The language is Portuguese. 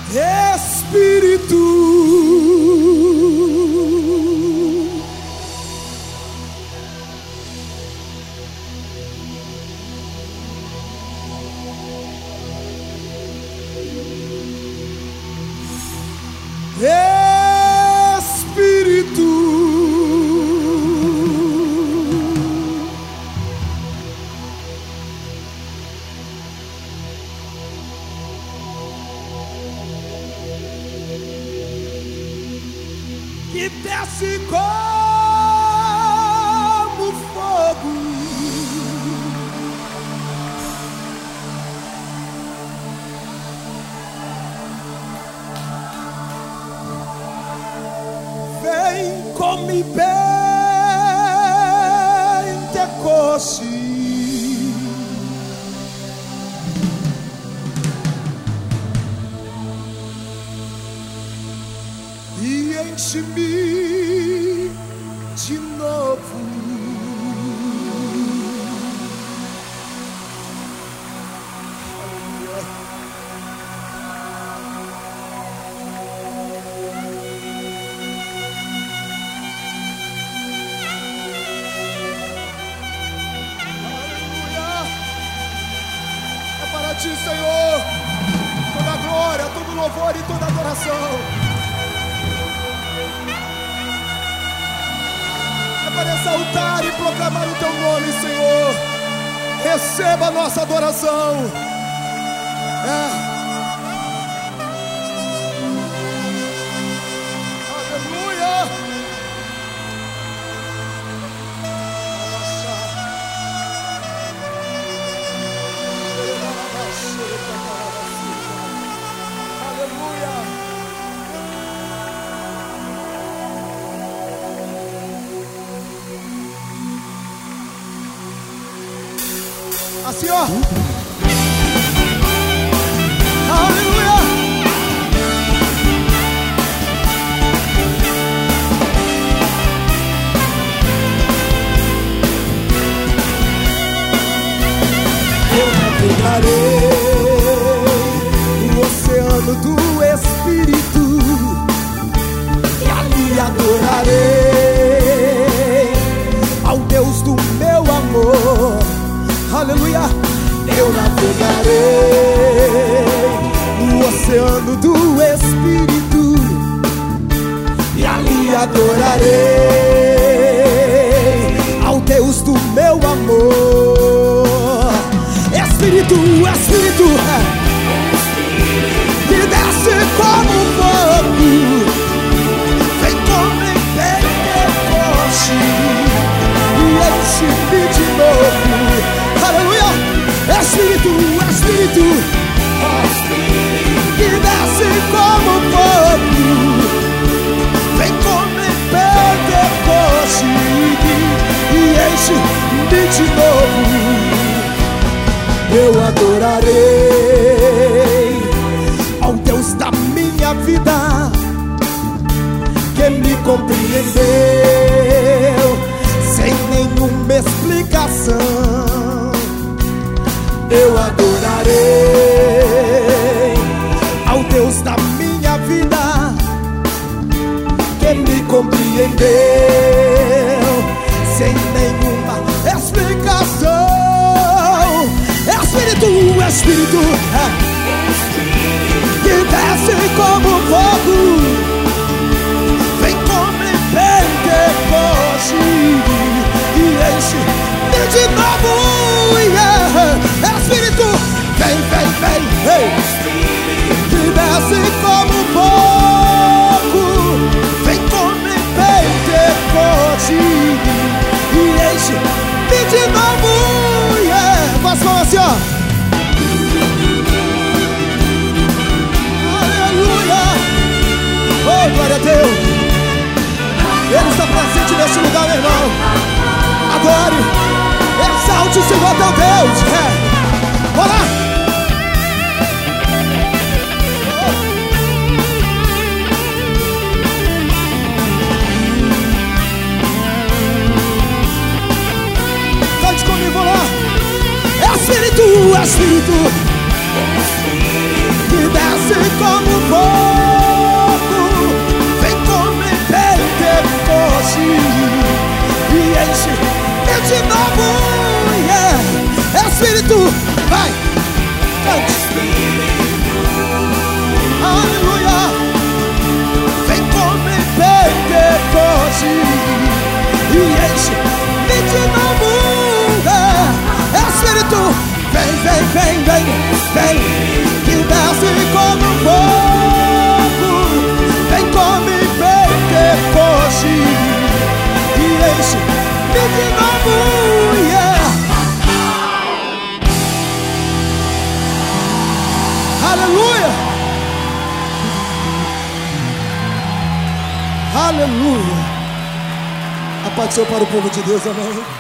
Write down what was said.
Espírito, Espírito, que desce como fogo, vem como Pentecoste, e enche-me de novo. Aleluia. É para ti, Senhor, toda glória, todo louvor e toda adoração. Para exaltar e proclamar o teu nome, Senhor. Receba a nossa adoração. Aleluia. Aleluia. Assim, ó. Aleluia. Eu navegarei no oceano do Espírito e ali adorarei ao Deus do meu amor. Aleluia. Eu navegarei no oceano do Espírito e ali adorarei ao Deus do meu amor. Espírito, Espírito, que desce como fogo, vem como em Pentecoste e enche-me de novo. Aleluia. Espírito, Espírito, que desce como fogo, vem como em Pentecoste e enche-me de novo. Eu adorarei ao Deus da minha vida, que me compreendeu sem nenhuma explicação. Eu adorarei ao Deus da minha vida, que me compreendeu sem nenhuma explicação. Espírito, Espírito, que desce como fogo, vem como em Pentecoste e enche-me de novo. Espírito, vem, vem, vem, hey. Que desce como fogo, vem como em Pentecoste e enche-me de novo. Com as mãos assim, ó. Aleluia. Oh, glória a Deus. Ele está presente neste lugar, meu irmão. Adore, exalte o Senhor teu Deus. Bora lá. Cante comigo, vamos lá. Espírito, Espírito, que desce como fogo. Vai! Cante! Aleluia! Vem como em Pentecoste e enche-me de novo. É Espírito! Vem, vem, vem, vem, vem, que desce como fogo. Vem como em Pentecoste e enche-me de novo, yeah. Aleluia! Aleluia! A paz do Senhor para o povo de Deus, amém.